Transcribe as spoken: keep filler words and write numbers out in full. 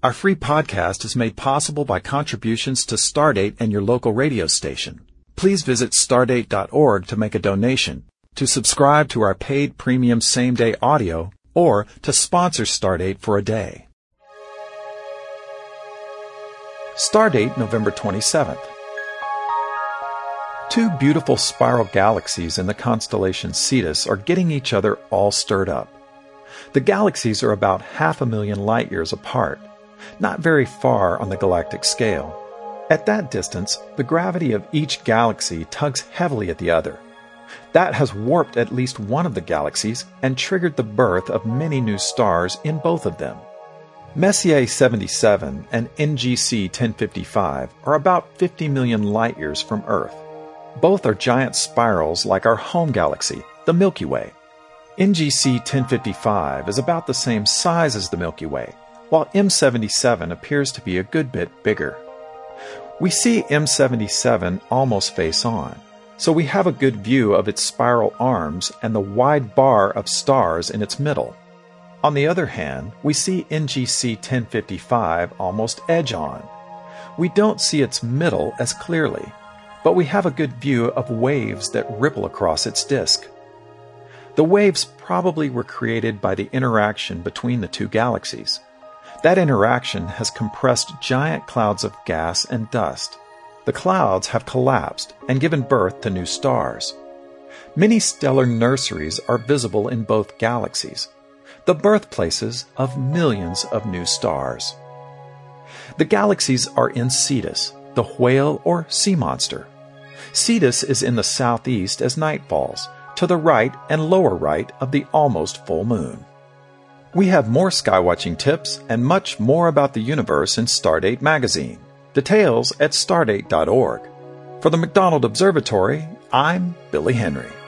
Our free podcast is made possible by contributions to Stardate and your local radio station. Please visit stardate dot org to make a donation, to subscribe to our paid premium same-day audio, or to sponsor Stardate for a day. Stardate, November twenty-seventh. Two beautiful spiral galaxies in the constellation Cetus are getting each other all stirred up. The galaxies are about half a million light-years apart, not very far on the galactic scale. At that distance, the gravity of each galaxy tugs heavily at the other. That has warped at least one of the galaxies and triggered the birth of many new stars in both of them. Messier seventy-seven and N G C ten fifty-five are about fifty million light-years from Earth. Both are giant spirals like our home galaxy, the Milky Way. N G C ten fifty-five is about the same size as the Milky Way, while M seventy-seven appears to be a good bit bigger. We see M seventy-seven almost face-on, so we have a good view of its spiral arms and the wide bar of stars in its middle. On the other hand, we see N G C ten fifty-five almost edge-on. We don't see its middle as clearly, but we have a good view of waves that ripple across its disk. The waves probably were created by the interaction between the two galaxies. That interaction has compressed giant clouds of gas and dust. The clouds have collapsed and given birth to new stars. Many stellar nurseries are visible in both galaxies, the birthplaces of millions of new stars. The galaxies are in Cetus, the whale or sea monster. Cetus is in the southeast as night falls, to the right and lower right of the almost full moon. We have more skywatching tips and much more about the universe in Stardate magazine. Details at stardate dot org. For the McDonald Observatory, I'm Billy Henry.